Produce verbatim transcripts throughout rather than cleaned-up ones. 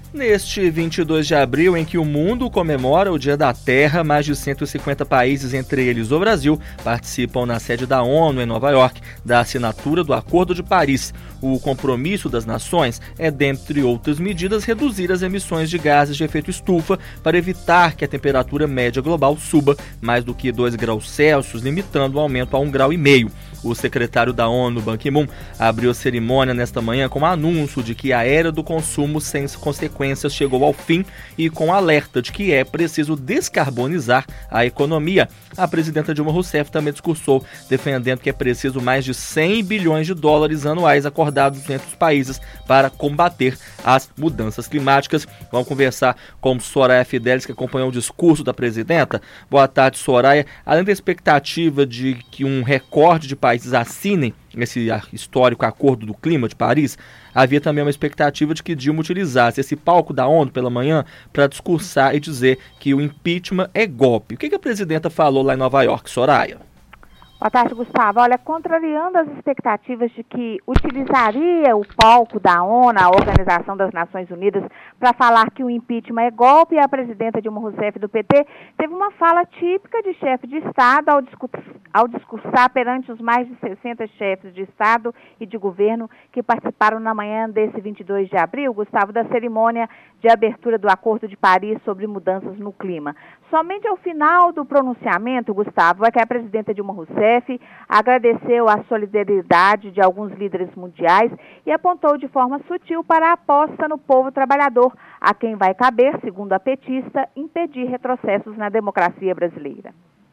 Neste vinte e dois de abril, em que o mundo comemora o Dia da Terra, mais de cento e cinquenta países, entre eles o Brasil, participam na sede da ONU em Nova York da assinatura do Acordo de Paris. O compromisso das nações é, dentre outras medidas, reduzir as emissões de gases de efeito estufa para evitar que a temperatura média global suba mais do que dois graus Celsius, limitando o aumento a um grau e meio. O secretário da ONU, Ban Ki-moon, abriu a cerimônia nesta manhã com o anúncio de que a era do consumo sem consequências chegou ao fim e com alerta de que é preciso descarbonizar a economia. A presidenta Dilma Rousseff também discursou, defendendo que é preciso mais de cem bilhões de dólares anuais acordados entre os países para combater as mudanças climáticas. Vamos conversar com Soraya Fidelis, que acompanhou o discurso da presidenta. Boa tarde, Soraya. Além da expectativa de que um recorde de países assinem esse histórico Acordo do Clima de Paris, havia também uma expectativa de que Dilma utilizasse esse palco da ONU pela manhã para discursar e dizer que o impeachment é golpe. O que a presidenta falou lá em Nova York, Soraya? Boa tarde, Gustavo. Olha, contrariando as expectativas de que utilizaria o palco da ONU, a Organização das Nações Unidas, para falar que o impeachment é golpe, a presidenta Dilma Rousseff do P T teve uma fala típica de chefe de Estado ao, discurs, ao discursar perante os mais de sessenta chefes de Estado e de governo que participaram na manhã desse vinte e dois de abril, Gustavo, da cerimônia de abertura do Acordo de Paris sobre mudanças no clima. Somente ao final do pronunciamento, Gustavo, é que a presidenta Dilma Rousseff agradeceu a solidariedade de alguns líderes mundiais e apontou de forma sutil para a aposta no povo trabalhador, a quem vai caber, segundo a petista, impedir retrocessos na democracia brasileira.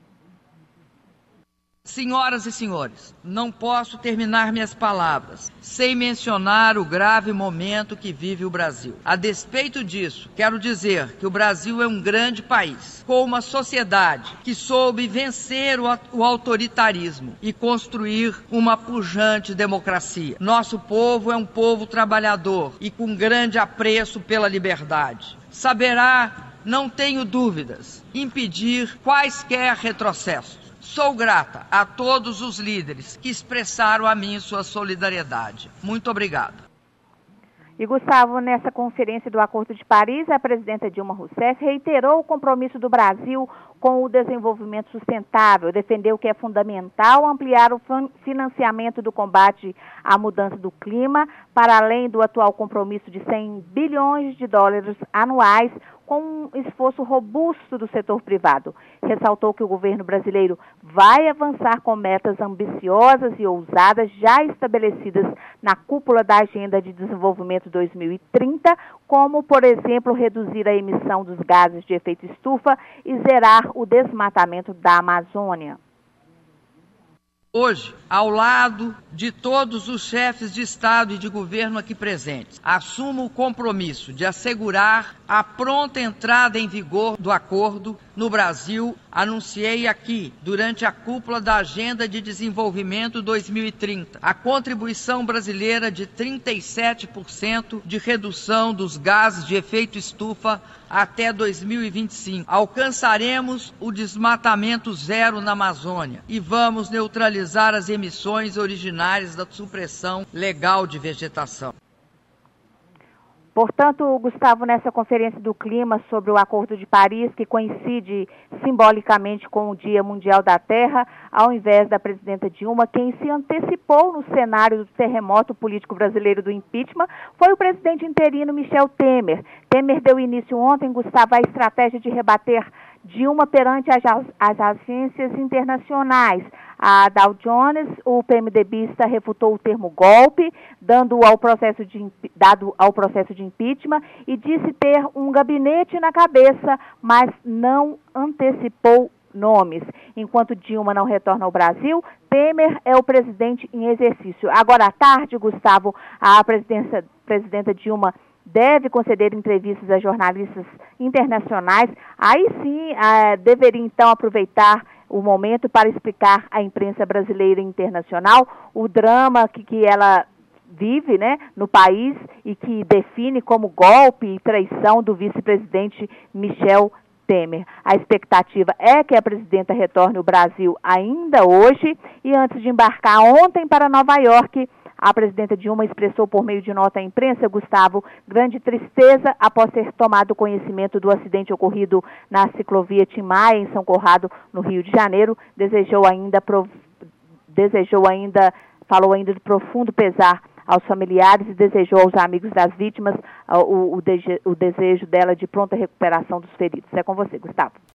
Senhoras e senhores, não posso terminar minhas palavras sem mencionar o grave momento que vive o Brasil. A despeito disso, quero dizer que o Brasil é um grande país, com uma sociedade que soube vencer o autoritarismo e construir uma pujante democracia. Nosso povo é um povo trabalhador e com grande apreço pela liberdade. Saberá, não tenho dúvidas, impedir quaisquer retrocessos. Sou grata a todos os líderes que expressaram a mim sua solidariedade. Muito obrigado. E, Gustavo, nessa conferência do Acordo de Paris, a presidenta Dilma Rousseff reiterou o compromisso do Brasil com o desenvolvimento sustentável, defendeu que é fundamental ampliar o financiamento do combate à mudança do clima, para além do atual compromisso de cem bilhões de dólares anuais, com um esforço robusto do setor privado. Ressaltou que o governo brasileiro vai avançar com metas ambiciosas e ousadas já estabelecidas na cúpula da Agenda de Desenvolvimento dois mil e trinta, como, por exemplo, reduzir a emissão dos gases de efeito estufa e zerar o desmatamento da Amazônia. Hoje, ao lado de todos os chefes de Estado e de governo aqui presentes, assumo o compromisso de assegurar a pronta entrada em vigor do acordo no Brasil. Anunciei aqui, durante a cúpula da Agenda de Desenvolvimento dois mil e trinta, a contribuição brasileira de trinta e sete por cento de redução dos gases de efeito estufa até dois mil e vinte e cinco. Alcançaremos o desmatamento zero na Amazônia e vamos neutralizar as emissões originárias da supressão legal de vegetação. Portanto, Gustavo, nessa conferência do clima sobre o Acordo de Paris, que coincide simbolicamente com o Dia Mundial da Terra, ao invés da presidenta Dilma, quem se antecipou no cenário do terremoto político brasileiro do impeachment foi o presidente interino Michel Temer. Temer deu início ontem, Gustavo, à estratégia de rebater Dilma perante as, as agências internacionais. A Dow Jones, o PMDBista, refutou o termo golpe, dando ao processo de, dado ao processo de impeachment, e disse ter um gabinete na cabeça, mas não antecipou nomes. Enquanto Dilma não retorna ao Brasil, Temer é o presidente em exercício. Agora à tarde, Gustavo, a presidência, presidenta Dilma deve conceder entrevistas a jornalistas internacionais. Aí sim, ah, deveria então aproveitar o momento para explicar à imprensa brasileira e internacional o drama que, que ela vive, né, no país e que define como golpe e traição do vice-presidente Michel Temer. A expectativa é que a presidenta retorne ao Brasil ainda hoje e antes de embarcar ontem para Nova York, A presidenta Dilma expressou por meio de nota à imprensa, Gustavo, grande tristeza após ter tomado conhecimento do acidente ocorrido na ciclovia Tim Maia, em São Conrado, no Rio de Janeiro. Desejou ainda, desejou ainda, falou ainda de profundo pesar aos familiares e desejou aos amigos das vítimas uh, o, o, de, o desejo dela de pronta recuperação dos feridos. É com você, Gustavo.